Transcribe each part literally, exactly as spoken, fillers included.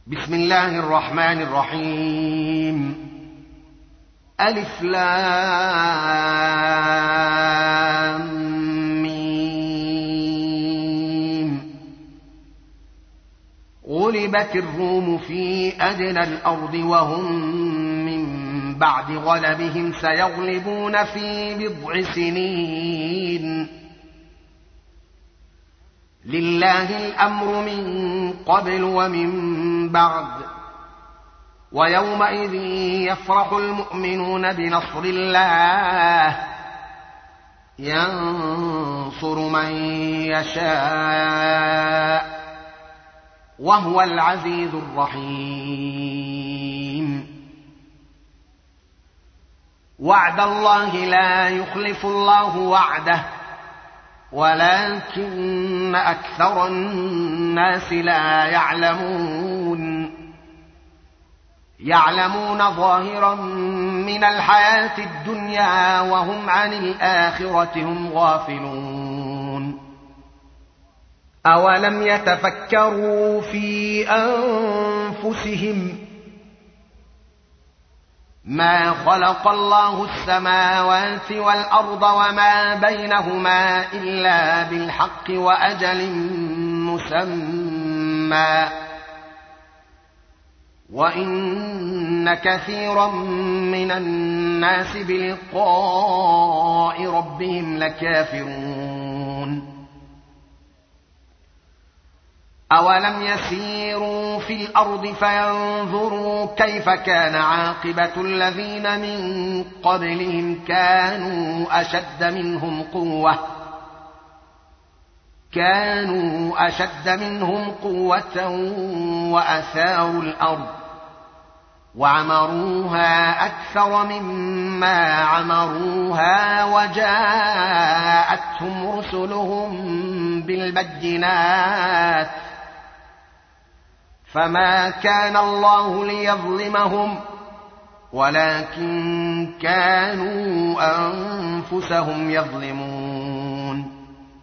بسم الله الرحمن الرحيم. ألف لام ميم. غلبت الروم في أدنى الأرض وهم من بعد غلبهم سيغلبون في بضع سنين. لله الأمر من قبل ومن بعد، ويومئذ يفرح المؤمنون بنصر الله ينصر من يشاء وهو العزيز الرحيم. وعد الله لا يخلف الله وعده ولكن أكثر الناس لا يعلمون. يعلمون ظاهرا من الحياة الدنيا وهم عن الآخرة هم غافلون. أولم يتفكروا في أنفسهم ما خلق الله السماوات والأرض وما بينهما إلا بالحق وأجل مسمى، وإن كثيرا من الناس بلقاء ربهم لكافرون. أولم يسيروا في الأرض فينظروا كيف كان عاقبة الذين من قبلهم كانوا أشد منهم قوة كانوا أشد منهم قوة وأثاروا الأرض وعمروها أكثر مما عمروها وجاءتهم رسلهم بالبينات فما كان الله ليظلمهم ولكن كانوا أنفسهم يظلمون.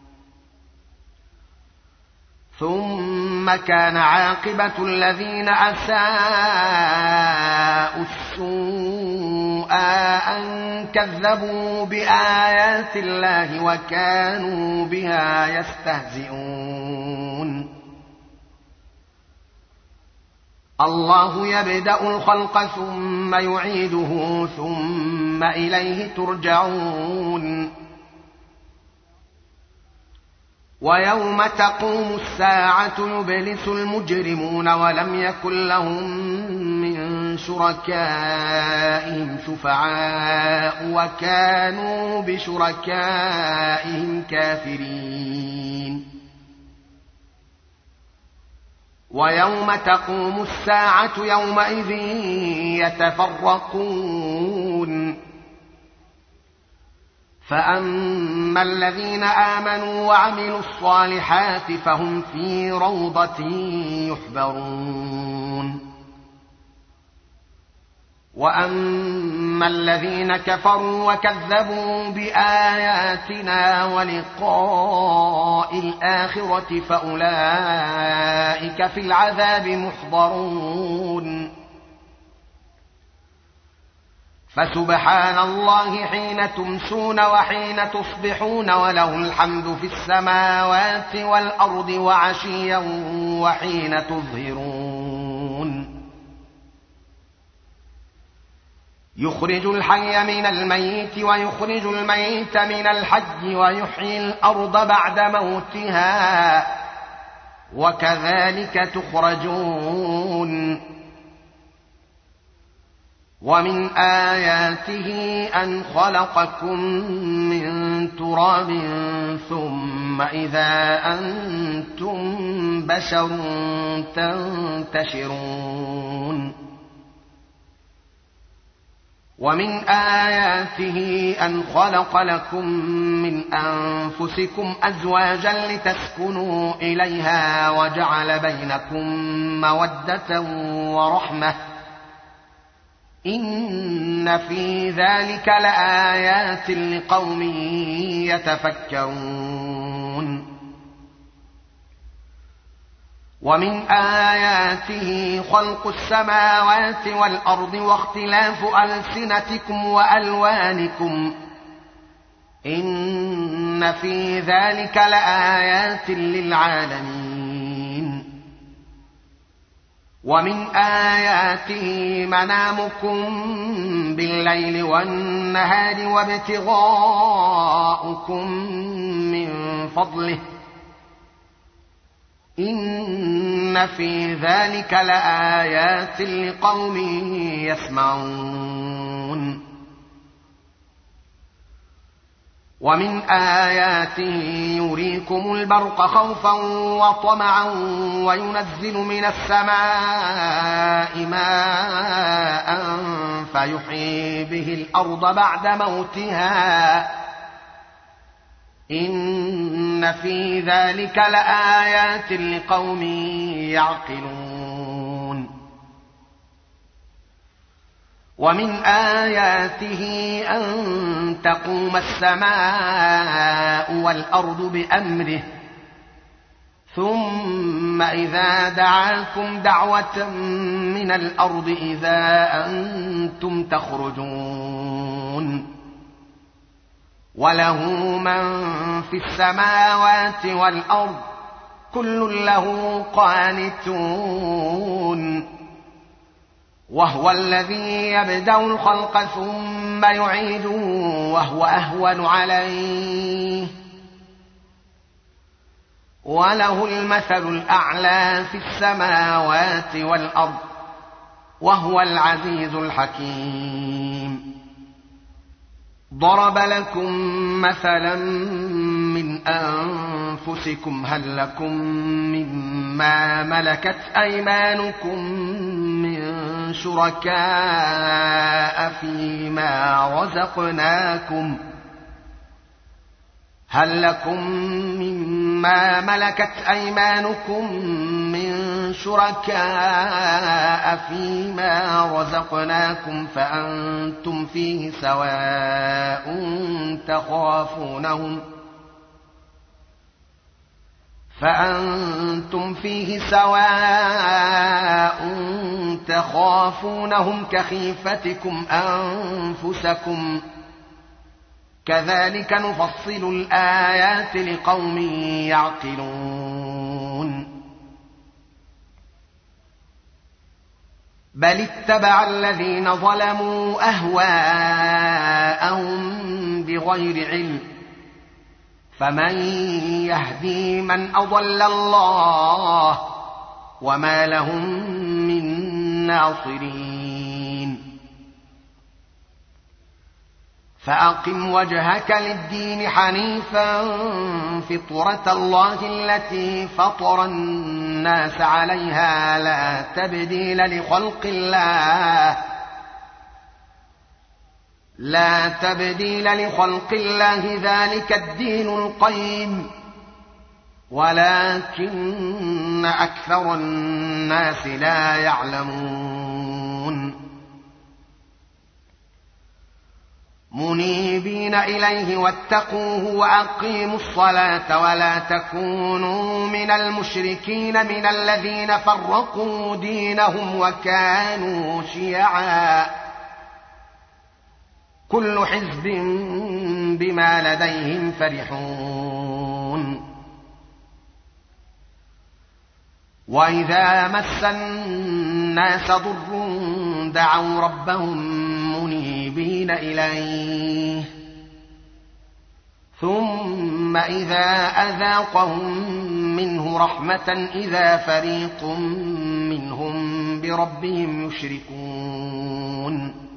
ثم كان عاقبة الذين أساءوا السوء أن كذبوا بآيات الله وكانوا بها يستهزئون. الله يبدأ الخلق ثم يعيده ثم إليه ترجعون. ويوم تقوم الساعة يبلس المجرمون ولم يكن لهم من شركائهم شفعاء وكانوا بشركائهم كافرين. ويوم تقوم الساعة يومئذ يتفرقون. فأما الذين آمنوا وعملوا الصالحات فهم في روضة يحبرون. وأما الذين كفروا وكذبوا بآياتنا ولقاء الآخرة فأولئك في العذاب محضرون. فسبحان الله حين تمسون وحين تصبحون وله الحمد في السماوات والأرض وعشيا وحين تظهرون. يخرج الحي من الميت ويخرج الميت من الحي ويحيي الأرض بعد موتها وكذلك تخرجون. ومن آياته أن خلقكم من تراب ثم إذا أنتم بشر تنتشرون. ومن آياته أن خلق لكم من أنفسكم أزواجا لتسكنوا إليها وجعل بينكم مودة ورحمة إن في ذلك لآيات لقوم يتفكرون ومن آياته خلق السماوات والأرض واختلاف ألسنتكم وألوانكم إن في ذلك لآيات للعالمين. ومن آياته منامكم بالليل والنهار وابتغاؤكم من فضله إن في ذلك لآيات لقوم يسمعون. ومن آياته يريكم البرق خوفا وطمعا وينزل من السماء ماء فيحيي به الأرض بعد موتها إن في ذلك لآيات لقوم يعقلون. ومن آياته أن تقوم السماء والأرض بأمره ثم إذا دعاكم دعوة من الأرض إذا أنتم تخرجون. وله من في السماوات والأرض كل له قانتون. وهو الذي يبدأ الخلق ثم يعيده وهو أهون عليه وله المثل الأعلى في السماوات والأرض وهو العزيز الحكيم. ضرب لكم مثلا من أنفسكم هل لكم مما ملكت أيمانكم من شركاء فيما رزقناكم هل لكم مما ملكت أيمانكم من شركاء فيما رزقناكم فأنتم فيه سواء تخافونهم فأنتم فيه سواء تخافونهم كخيفتكم أنفسكم كذلك نفصل الآيات لقوم يعقلون. بل اتبع الذين ظلموا أهواءهم بغير علم فمن يهدي من أضل الله وما لهم من ناصرين. فأقم وجهك للدين حنيفا فطرة الله التي فطر الناس عليها لا تبديل لخلق الله لا تبديل لخلق الله ذلك الدين القيم ولكن أكثر الناس لا يعلمون. منيبين إليه واتقوه وأقيموا الصلاة ولا تكونوا من المشركين من الذين فرقوا دينهم وكانوا شيعا كل حزب بما لديهم فرحون. وإذا مس الناس ضر دعوا ربهم منيبين إليه ثم إذا أذاقهم منه رحمة إذا فريق منهم بربهم يشركون.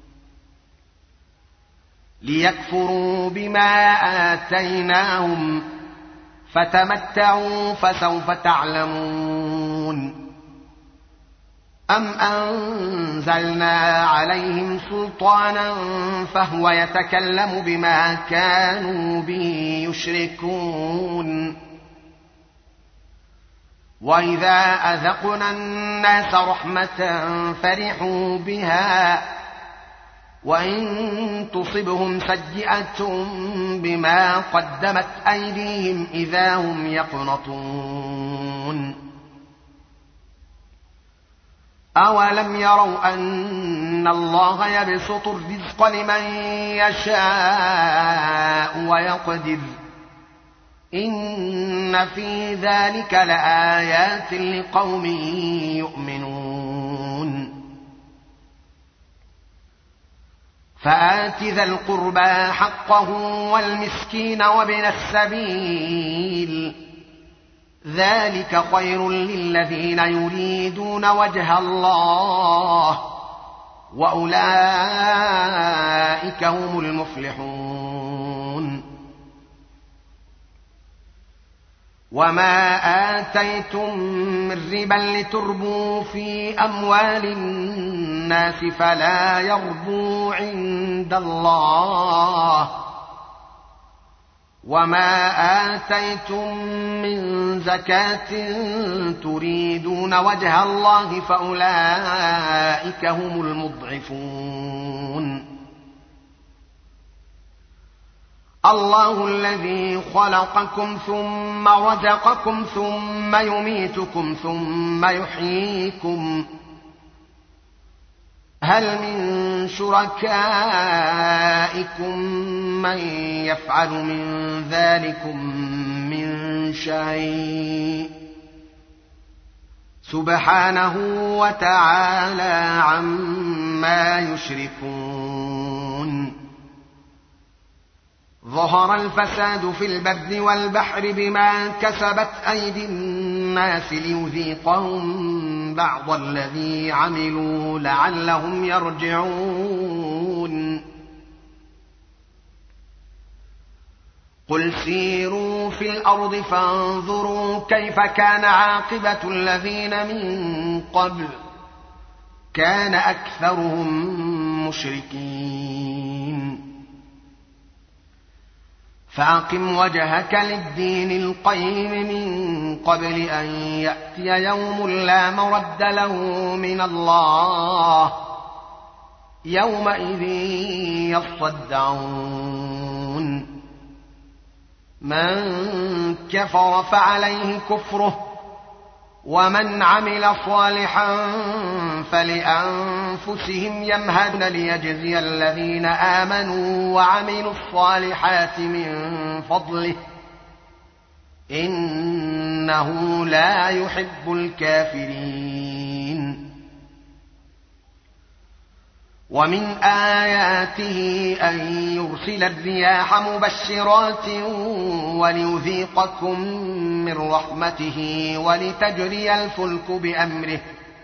ليكفروا بما آتيناهم فتمتعوا فسوف تعلمون. أم أنزلنا عليهم سلطانا فهو يتكلم بما كانوا به يشركون. وإذا أذقنا الناس رحمة فرحوا بها وإن تصبهم سيئة بما قدمت أيديهم إذا هم يقنطون. أولم يروا أن الله يبسط الرزق لمن يشاء ويقدر إن في ذلك لآيات لقوم يؤمنون فآت ذا القربى حقه والمسكين وابن السبيل ذلك خير للذين يريدون وجه الله وأولئك هم المفلحون وما آتيتم من ربا لتربوا في أموال الناس فلا يربو عند الله وما آتيتم من زكاة تريدون وجه الله فأولئك هم المضعفون الله الذي خلقكم ثم رزقكم ثم يميتكم ثم يحييكم هل من شركائكم من يفعل من ذلكم من شيء سبحانه وتعالى عما يشركون ظهر الفساد في البر والبحر بما كسبت أيدي الناس ليذيقهم بعض الذي عملوا لعلهم يرجعون قل سيروا في الأرض فانظروا كيف كان عاقبة الذين من قبل كان أكثرهم مشركين فأقم وجهك للدين القيم من قبل أن يأتي يوم لا مرد له من الله يومئذ يصدعون من كفر فعليه كفره ومن عمل صالحا فلأنفسهم يمهدون ليجزي الذين آمنوا وعملوا الصالحات من فضله إنه لا يحب الكافرين ومن آياته أن يرسل الرياح مبشرات وليذيقكم من رحمته ولتجري الفلك بأمره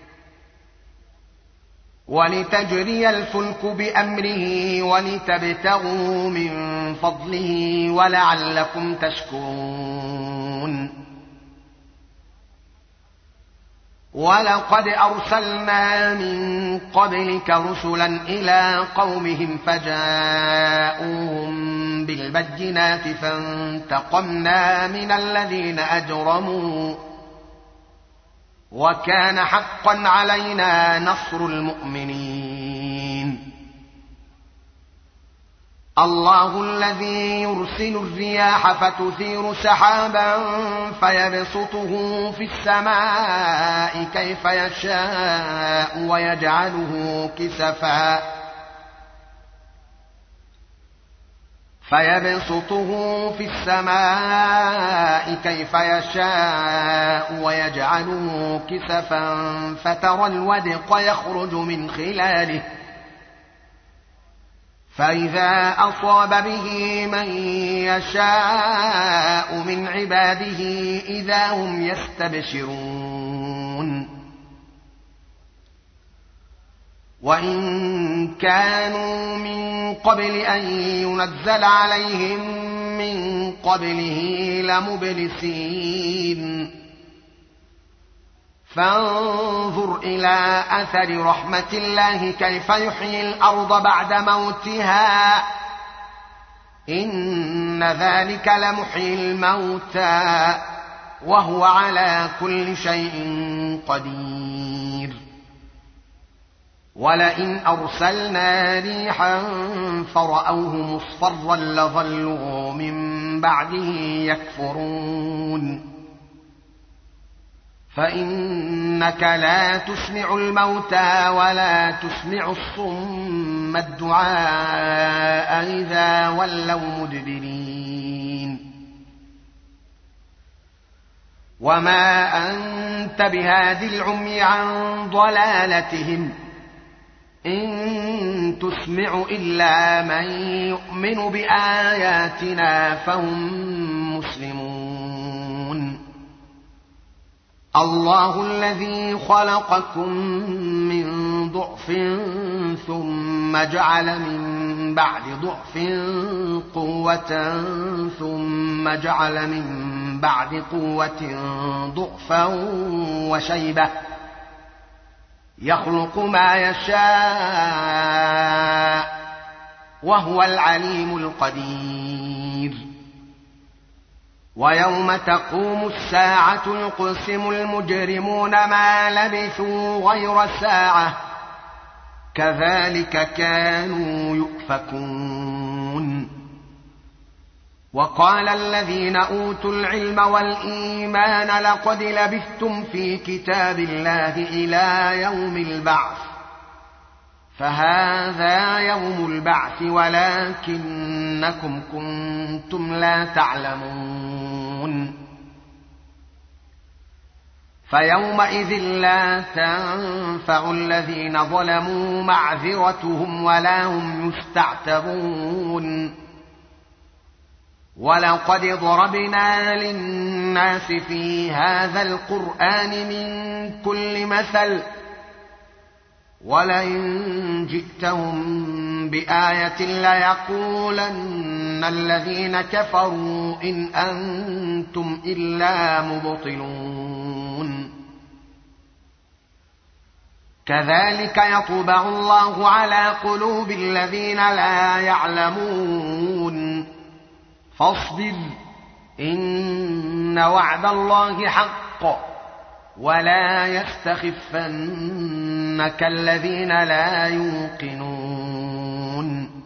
ولتجري الفلك بأمره ولتبتغوا من فضله ولعلكم تشكرون ولقد أرسلنا من قبلك رسلا إلى قومهم فجاءوهم بالبينات فانتقمنا من الذين أجرموا وكان حقا علينا نصر المؤمنين الله الذي يرسل الرياح فتثير سحابا فيبسطه في السماء كيف يشاء ويجعله كسفا فيبسطه في السماء كيف يشاء ويجعله كسفا فترى الودق يخرج من خلاله فإذا أصاب به من يشاء من عباده إذا هم يستبشرون وإن كانوا من قبل أن ينزل عليهم من قبله لمبلسين فانظر إلى أثر رحمة الله كيف يحيي الأرض بعد موتها إن ذلك لمحيي الموتى وهو على كل شيء قدير ولئن أرسلنا ريحا فرأوه مصفرا لظلوا من بعده يكفرون فإنك لا تسمع الموتى ولا تسمع الصم الدعاء إذا ولوا مدبرين وما أنت بهاد العمي عن ضلالتهم إن تسمع إلا من يؤمن بآياتنا فهم مسلمون الله الذي خلقكم من ضعف ثم جعل من بعد ضعف قوة ثم جعل من بعد قوة ضعفا وشيبة يخلق ما يشاء وهو العليم القدير ويوم تقوم الساعة يقسم المجرمون ما لبثوا غير ساعة كذلك كانوا يؤفكون وقال الذين أوتوا العلم والإيمان لقد لبثتم في كتاب الله إلى يوم البعث فهذا يوم البعث ولكنكم كنتم لا تعلمون فيومئذ لا تنفع الذين ظلموا معذرتهم ولا هم يستعتبون ولقد ضربنا للناس في هذا القرآن من كل مثل ولئن جئتهم بآية ليقولن الذين كفروا إن أنتم إلا مبطلون كذلك يطبع الله على قلوب الذين لا يعلمون فاصبر إن وعد الله حق ولا يستخفنك الذين لا يوقنون